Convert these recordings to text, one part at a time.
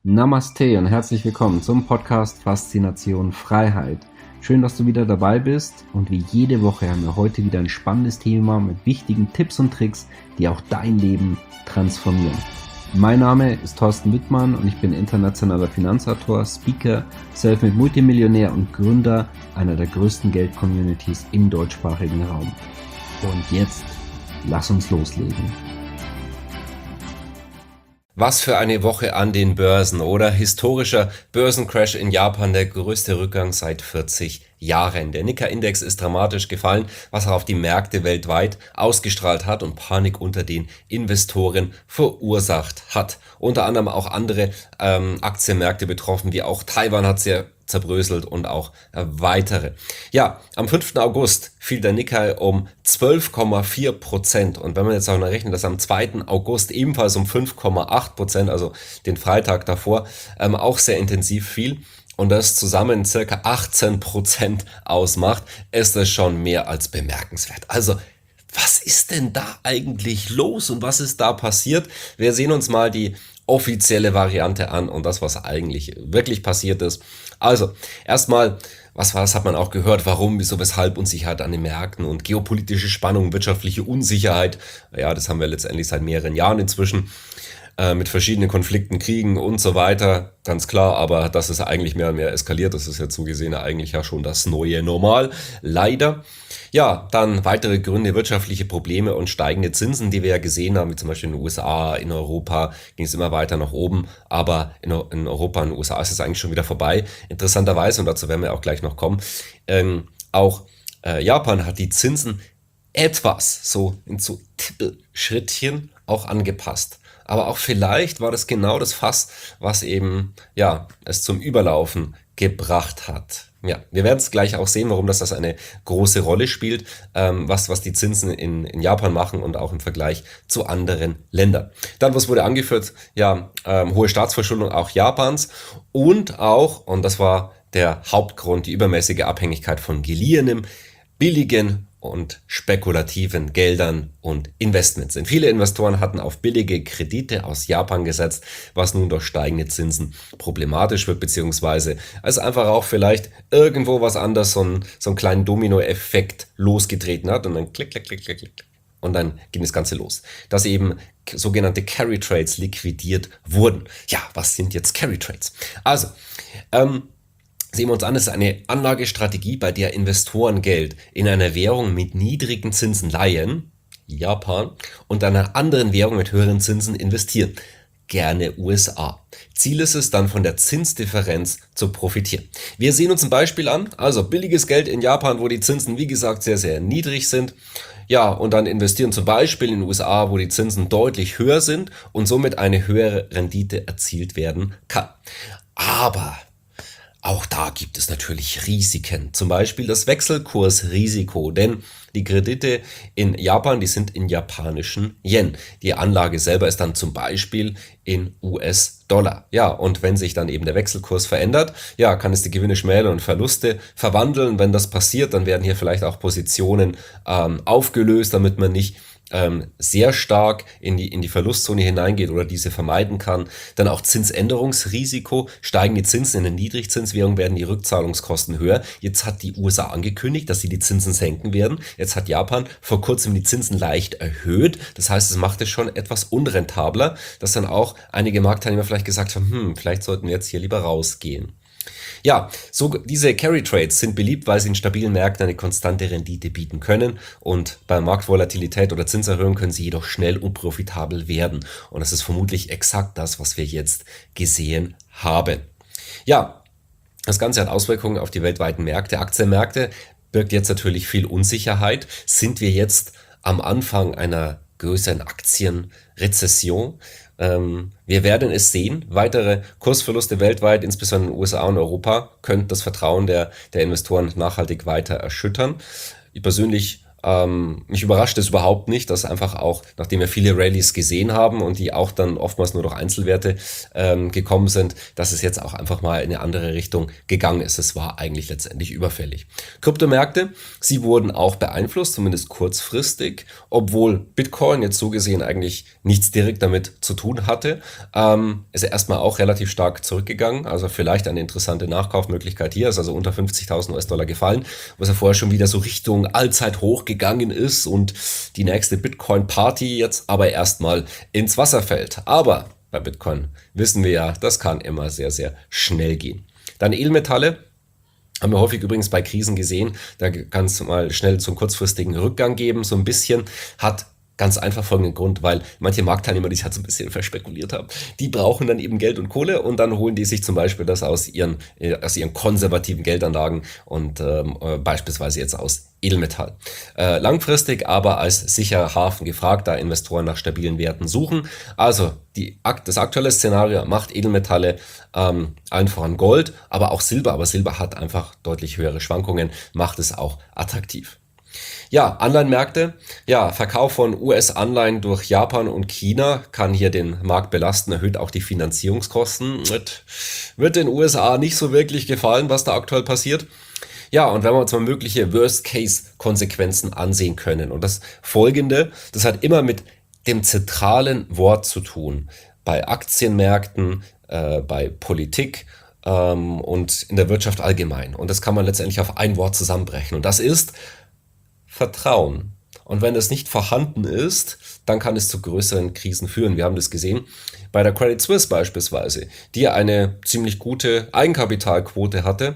Namaste und herzlich willkommen zum Podcast Faszination Freiheit. Schön, dass du wieder dabei bist und wie jede Woche haben wir heute wieder ein spannendes Thema mit wichtigen Tipps und Tricks, die auch dein Leben transformieren. Mein Name ist Thorsten Wittmann und ich bin internationaler Finanzautor, Speaker, Selfmade Multimillionär und Gründer einer der größten Geld-Communities im deutschsprachigen Raum. Und jetzt, lass uns loslegen. Was für eine Woche an den Börsen, oder? Historischer Börsencrash in Japan, der größte Rückgang seit 40 Jahren. Der Nikkei-Index ist dramatisch gefallen, was auch auf die Märkte weltweit ausgestrahlt hat und Panik unter den Investoren verursacht hat. Unter anderem auch andere Aktienmärkte betroffen, wie auch Taiwan hat sehr zerbröselt und auch weitere. Ja, am 5. August fiel der Nikkei um 12,4%. Und wenn man jetzt auch noch rechnet, dass am 2. August ebenfalls um 5,8%, also den Freitag davor, auch sehr intensiv fiel, und das zusammen circa 18% ausmacht, ist das schon mehr als bemerkenswert. Also, was ist denn da eigentlich los und was ist da passiert? Wir sehen uns mal die offizielle Variante an und das, was eigentlich wirklich passiert ist. Also, erstmal, was hat man auch gehört, warum, wieso, weshalb Unsicherheit an den Märkten und geopolitische Spannung, wirtschaftliche Unsicherheit. Ja, das haben wir letztendlich seit mehreren Jahren inzwischen. Mit verschiedenen Konflikten, Kriegen und so weiter, ganz klar, aber das ist eigentlich mehr und mehr eskaliert, das ist ja zugesehen eigentlich ja schon das neue Normal, leider. Ja, dann weitere Gründe, wirtschaftliche Probleme und steigende Zinsen, die wir ja gesehen haben, wie zum Beispiel in den USA, in Europa ging es immer weiter nach oben, aber in Europa und in den USA ist es eigentlich schon wieder vorbei. Interessanterweise, und dazu werden wir auch gleich noch kommen, auch Japan hat die Zinsen etwas so in so Tippelschrittchen auch angepasst. Aber auch vielleicht war das genau das Fass, was eben, ja, es zum Überlaufen gebracht hat. Ja, wir werden es gleich auch sehen, warum das eine große Rolle spielt, was die Zinsen in Japan machen und auch im Vergleich zu anderen Ländern. Dann, was wurde angeführt? Ja, hohe Staatsverschuldung auch Japans und auch, und das war der Hauptgrund, die übermäßige Abhängigkeit von geliehenem, billigen und spekulativen Geldern und Investments. Denn viele Investoren hatten auf billige Kredite aus Japan gesetzt, was nun durch steigende Zinsen problematisch wird, beziehungsweise als einfach auch vielleicht irgendwo was anderes, so einen kleinen Dominoeffekt losgetreten hat und dann klick, klick, klick, klick, klick. Und dann ging das Ganze los, dass eben sogenannte Carry Trades liquidiert wurden. Ja, was sind jetzt Carry Trades? Also, sehen wir uns an, es ist eine Anlagestrategie, bei der Investoren Geld in einer Währung mit niedrigen Zinsen leihen, Japan, und einer anderen Währung mit höheren Zinsen investieren, gerne USA. Ziel ist es dann, von der Zinsdifferenz zu profitieren. Wir sehen uns ein Beispiel an, also billiges Geld in Japan, wo die Zinsen, wie gesagt, sehr, sehr niedrig sind. Ja, und dann investieren zum Beispiel in den USA, wo die Zinsen deutlich höher sind und somit eine höhere Rendite erzielt werden kann. Aber auch da gibt es natürlich Risiken, zum Beispiel das Wechselkursrisiko, denn die Kredite in Japan, die sind in japanischen Yen. Die Anlage selber ist dann zum Beispiel in US-Dollar. Ja, und wenn sich dann eben der Wechselkurs verändert, ja, kann es die Gewinne schmälern und Verluste verwandeln. Wenn das passiert, dann werden hier vielleicht auch Positionen aufgelöst, damit man nicht sehr stark in die Verlustzone hineingeht oder diese vermeiden kann. Dann auch Zinsänderungsrisiko. Steigen die Zinsen in der Niedrigzinswährung, werden die Rückzahlungskosten höher. Jetzt hat die USA angekündigt, dass sie die Zinsen senken werden. Jetzt hat Japan vor kurzem die Zinsen leicht erhöht. Das heißt, es macht es schon etwas unrentabler, dass dann auch einige Marktteilnehmer vielleicht gesagt haben, vielleicht sollten wir jetzt hier lieber rausgehen. Ja, so diese Carry Trades sind beliebt, weil sie in stabilen Märkten eine konstante Rendite bieten können und bei Marktvolatilität oder Zinserhöhung können sie jedoch schnell unprofitabel werden. Und das ist vermutlich exakt das, was wir jetzt gesehen haben. Ja, das Ganze hat Auswirkungen auf die weltweiten Märkte. Aktienmärkte birgt jetzt natürlich viel Unsicherheit. Sind wir jetzt am Anfang einer größeren Aktienrezession? Wir werden es sehen. Weitere Kursverluste weltweit, insbesondere in den USA und Europa, könnten das Vertrauen der Investoren nachhaltig weiter erschüttern. Ich persönlich Mich überrascht es überhaupt nicht, dass einfach auch, nachdem wir viele Rallyes gesehen haben und die auch dann oftmals nur durch Einzelwerte gekommen sind, dass es jetzt auch einfach mal in eine andere Richtung gegangen ist. Es war eigentlich letztendlich überfällig. Kryptomärkte, sie wurden auch beeinflusst, zumindest kurzfristig, obwohl Bitcoin jetzt so gesehen eigentlich nichts direkt damit zu tun hatte. Ist er erstmal auch relativ stark zurückgegangen, also vielleicht eine interessante Nachkaufmöglichkeit hier, ist also unter 50.000 US-Dollar gefallen, was er vorher schon wieder so Richtung Allzeithoch gegangen ist und die nächste Bitcoin-Party jetzt aber erstmal ins Wasser fällt. Aber bei Bitcoin wissen wir ja, das kann immer sehr, sehr schnell gehen. Dann Edelmetalle. Haben wir häufig übrigens bei Krisen gesehen, da kann es mal schnell zum kurzfristigen Rückgang geben, so ein bisschen, hat ganz einfach folgenden Grund, weil manche Marktteilnehmer, die sich halt so ein bisschen verspekuliert haben, die brauchen dann eben Geld und Kohle und dann holen die sich zum Beispiel das aus ihren konservativen Geldanlagen und beispielsweise jetzt aus Edelmetall. Langfristig aber als sicherer Hafen gefragt, da Investoren nach stabilen Werten suchen. Also das aktuelle Szenario macht Edelmetalle allen voran Gold, aber auch Silber. Aber Silber hat einfach deutlich höhere Schwankungen, macht es auch attraktiv. Ja, Anleihenmärkte. Ja, Verkauf von US-Anleihen durch Japan und China kann hier den Markt belasten, erhöht auch die Finanzierungskosten. Wird den USA nicht so wirklich gefallen, was da aktuell passiert. Ja, und wenn wir uns mal mögliche Worst-Case-Konsequenzen ansehen können. Und das Folgende, das hat immer mit dem zentralen Wort zu tun. Bei Aktienmärkten, bei Politik und in der Wirtschaft allgemein. Und das kann man letztendlich auf ein Wort zusammenbrechen. Und das ist Vertrauen. Und wenn es nicht vorhanden ist, dann kann es zu größeren Krisen führen. Wir haben das gesehen bei der Credit Suisse beispielsweise, die eine ziemlich gute Eigenkapitalquote hatte,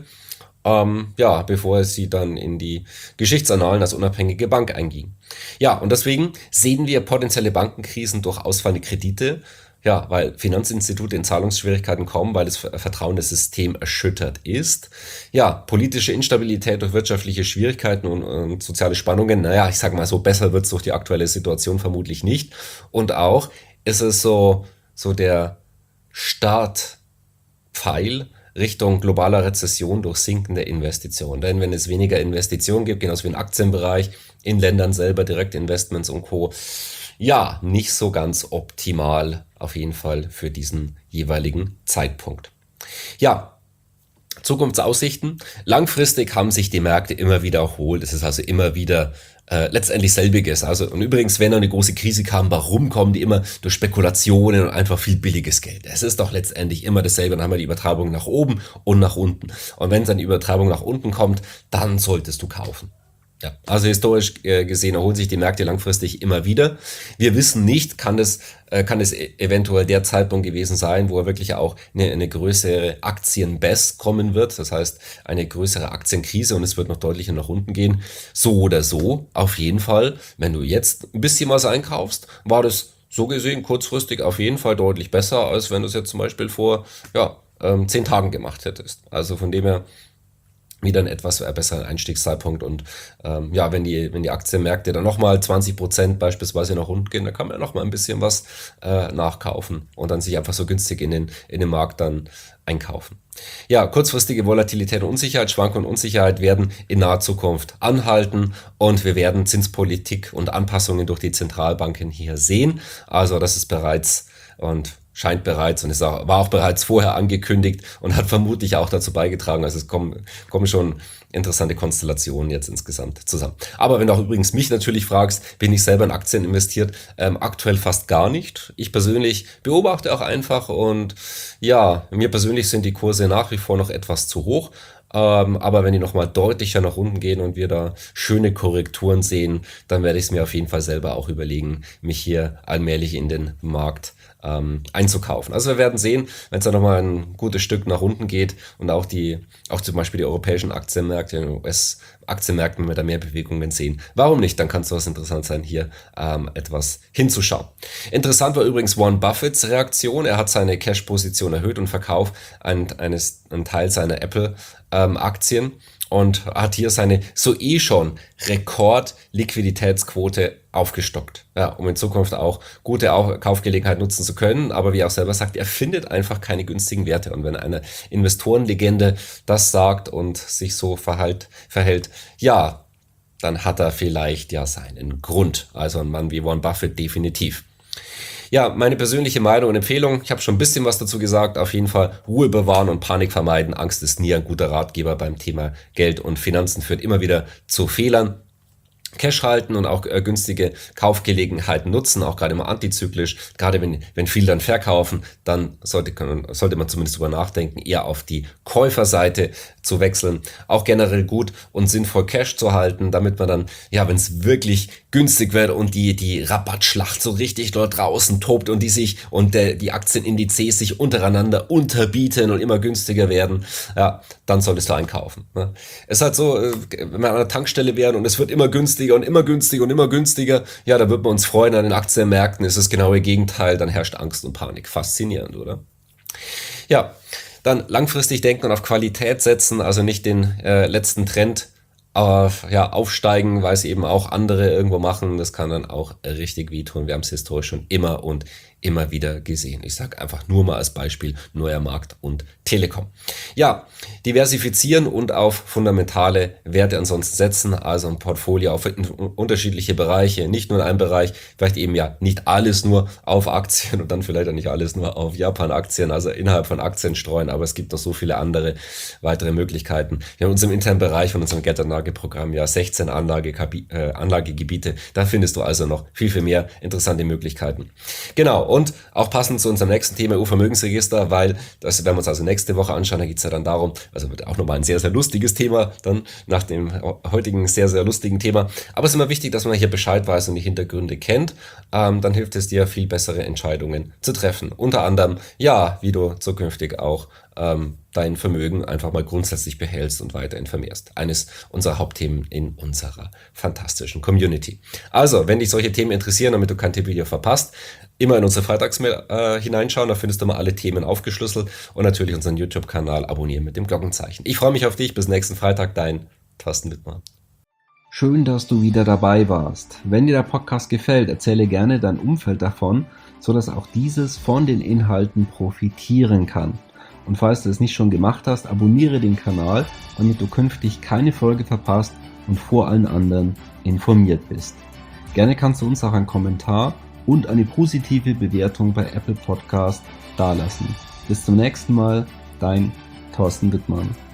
bevor sie dann in die Geschichtsannalen als unabhängige Bank einging. Ja, und deswegen sehen wir potenzielle Bankenkrisen durch ausfallende Kredite. Ja, weil Finanzinstitute in Zahlungsschwierigkeiten kommen, weil das Vertrauen des Systems erschüttert ist. Ja, politische Instabilität durch wirtschaftliche Schwierigkeiten und soziale Spannungen. Naja, ich sage mal so, besser wird es durch die aktuelle Situation vermutlich nicht. Und auch ist es so der Startpfeil Richtung globaler Rezession durch sinkende Investitionen. Denn wenn es weniger Investitionen gibt, genauso wie im Aktienbereich, in Ländern selber, Direktinvestments und Co., ja, nicht so ganz optimal auf jeden Fall für diesen jeweiligen Zeitpunkt. Ja, Zukunftsaussichten. Langfristig haben sich die Märkte immer wieder erholt. Es ist also immer wieder letztendlich selbiges. Also, und übrigens, wenn noch eine große Krise kam, warum kommen die immer durch Spekulationen und einfach viel billiges Geld? Es ist doch letztendlich immer dasselbe. Dann haben wir die Übertreibung nach oben und nach unten. Und wenn dann die Übertreibung nach unten kommt, dann solltest du kaufen. Ja, also historisch gesehen erholen sich die Märkte langfristig immer wieder. Wir wissen nicht, kann es eventuell der Zeitpunkt gewesen sein, wo wirklich auch eine größere Aktienbest kommen wird. Das heißt, eine größere Aktienkrise und es wird noch deutlicher nach unten gehen. So oder so, auf jeden Fall, wenn du jetzt ein bisschen was einkaufst, war das so gesehen kurzfristig auf jeden Fall deutlich besser, als wenn du es jetzt zum Beispiel vor 10 Tagen gemacht hättest. Also von dem her wieder ein etwas besseren Einstiegszeitpunkt und wenn die Aktienmärkte dann nochmal 20% beispielsweise nach unten gehen, dann kann man ja nochmal ein bisschen was nachkaufen und dann sich einfach so günstig in den Markt dann einkaufen. Ja, kurzfristige Volatilität und Unsicherheit, Schwankungen und Unsicherheit werden in naher Zukunft anhalten und wir werden Zinspolitik und Anpassungen durch die Zentralbanken hier sehen. Also das ist bereits und scheint bereits und war auch bereits vorher angekündigt und hat vermutlich auch dazu beigetragen. Also es kommen schon interessante Konstellationen jetzt insgesamt zusammen. Aber wenn du auch übrigens mich natürlich fragst, bin ich selber in Aktien investiert? Aktuell fast gar nicht. Ich persönlich beobachte auch einfach und ja, mir persönlich sind die Kurse nach wie vor noch etwas zu hoch. Aber wenn die nochmal deutlicher nach unten gehen und wir da schöne Korrekturen sehen, dann werde ich es mir auf jeden Fall selber auch überlegen, mich hier allmählich in den Markt einzukaufen. Also wir werden sehen, wenn es da nochmal ein gutes Stück nach unten geht und auch zum Beispiel die europäischen Aktienmärkte, den US-Aktienmärkten, wenn wir da mehr Bewegungen sehen. Warum nicht? Dann kann es was interessant sein, hier etwas hinzuschauen. Interessant war übrigens Warren Buffetts Reaktion. Er hat seine Cash-Position erhöht und verkauft einen Teil seiner Apple-Aktien und hat hier seine schon Rekord-Liquiditätsquote aufgestockt, ja, um in Zukunft auch gute Kaufgelegenheit nutzen zu können. Aber wie er auch selber sagt, er findet einfach keine günstigen Werte. Und wenn eine Investorenlegende das sagt und sich so verhält, ja, dann hat er vielleicht ja seinen Grund. Also ein Mann wie Warren Buffett definitiv. Ja, meine persönliche Meinung und Empfehlung, ich habe schon ein bisschen was dazu gesagt, auf jeden Fall Ruhe bewahren und Panik vermeiden. Angst ist nie ein guter Ratgeber beim Thema Geld und Finanzen, führt immer wieder zu Fehlern. Cash halten und auch günstige Kaufgelegenheiten nutzen, auch gerade immer antizyklisch. Gerade wenn viele dann verkaufen, dann sollte man zumindest drüber nachdenken, eher auf die Käuferseite zu wechseln. Auch generell gut und sinnvoll Cash zu halten, damit man dann, ja, wenn es wirklich günstig wird und die Rabattschlacht so richtig dort draußen tobt und die Aktienindizes sich untereinander unterbieten und immer günstiger werden, ja, dann solltest du einkaufen. Ne? Es ist halt so, wenn wir an der Tankstelle wären und es wird immer günstiger und immer günstiger und immer günstiger, ja, da wird man uns freuen. An den Aktienmärkten ist das genaue Gegenteil, dann herrscht Angst und Panik. Faszinierend, oder? Ja, dann langfristig denken und auf Qualität setzen, also nicht den letzten Trend aufsteigen, weil es eben auch andere irgendwo machen. Das kann dann auch richtig wehtun. Wir haben es historisch schon immer und immer wieder gesehen. Ich sage einfach nur mal als Beispiel neuer Markt und Telekom. Ja, diversifizieren und auf fundamentale Werte ansonsten setzen, also ein Portfolio auf unterschiedliche Bereiche, nicht nur in einem Bereich, vielleicht eben ja nicht alles nur auf Aktien und dann vielleicht auch nicht alles nur auf Japan-Aktien, also innerhalb von Aktien streuen, aber es gibt noch so viele andere weitere Möglichkeiten. Wir haben in unserem internen Bereich von unserem Geldanlageprogramm ja 16 Anlagegebiete, da findest du also noch viel, viel mehr interessante Möglichkeiten. Genau. Und auch passend zu unserem nächsten Thema EU-Vermögensregister, weil das werden wir uns also nächste Woche anschauen, da geht es ja dann darum, also wird auch nochmal ein sehr, sehr lustiges Thema, dann nach dem heutigen sehr, sehr lustigen Thema. Aber es ist immer wichtig, dass man hier Bescheid weiß und die Hintergründe kennt. Dann hilft es dir, viel bessere Entscheidungen zu treffen. Unter anderem, ja, wie du zukünftig auch dein Vermögen einfach mal grundsätzlich behältst und weiterhin vermehrst. Eines unserer Hauptthemen in unserer fantastischen Community. Also, wenn dich solche Themen interessieren, damit du kein Tippvideo verpasst, immer in unsere Freitagsmail hineinschauen, da findest du mal alle Themen aufgeschlüsselt und natürlich unseren YouTube-Kanal abonnieren mit dem Glockenzeichen. Ich freue mich auf dich, bis nächsten Freitag, dein Thorsten Wittmann. Schön, dass du wieder dabei warst. Wenn dir der Podcast gefällt, erzähle gerne dein Umfeld davon, sodass auch dieses von den Inhalten profitieren kann. Und falls du es nicht schon gemacht hast, abonniere den Kanal, damit du künftig keine Folge verpasst und vor allen anderen informiert bist. Gerne kannst du uns auch einen Kommentar und eine positive Bewertung bei Apple Podcast dalassen. Bis zum nächsten Mal, dein Thorsten Wittmann.